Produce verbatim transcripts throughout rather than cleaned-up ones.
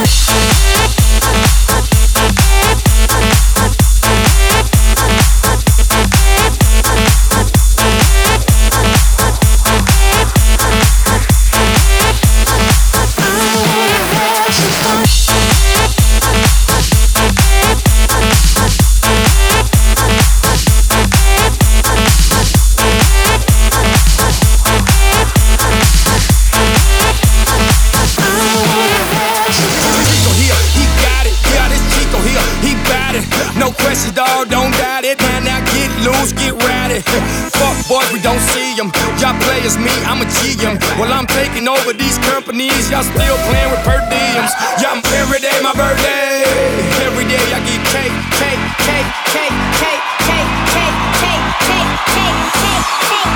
Dog, don't doubt it, man, now get loose, get rowdy. Fuck boys, we don't see them. Y'all play as me, I'ma G em. Well, I'm taking over these companies, y'all still playing with per diems. Y'all, every day my birthday. Every day I get cake, cake, cake, cake, cake, cake, cake, cake, cake, cake, cake,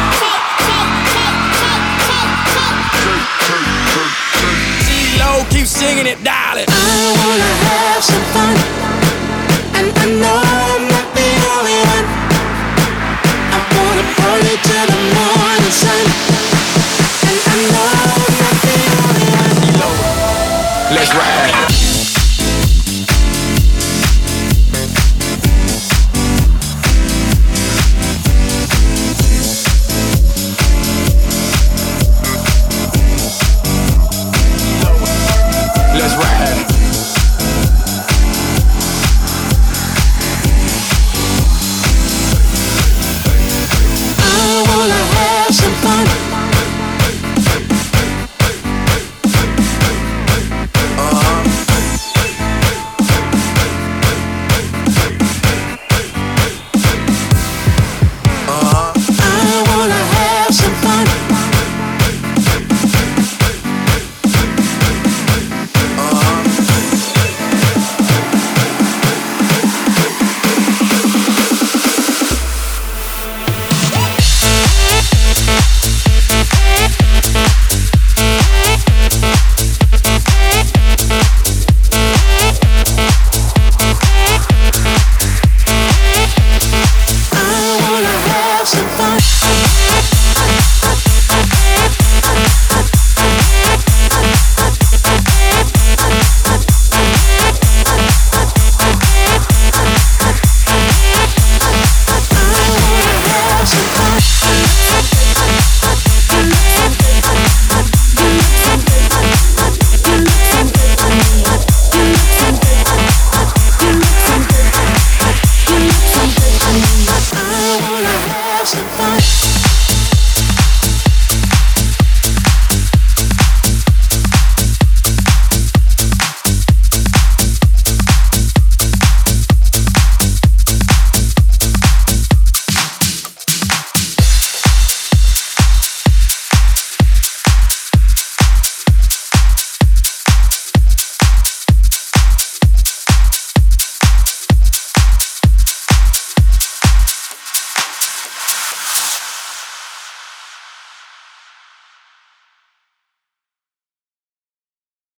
cake, G-Lo, keep singing it, darling. I wanna have some fun, and I know I'm not the only one. I wanna party till the morning sun, and I know I'm not the only one. Let's ride.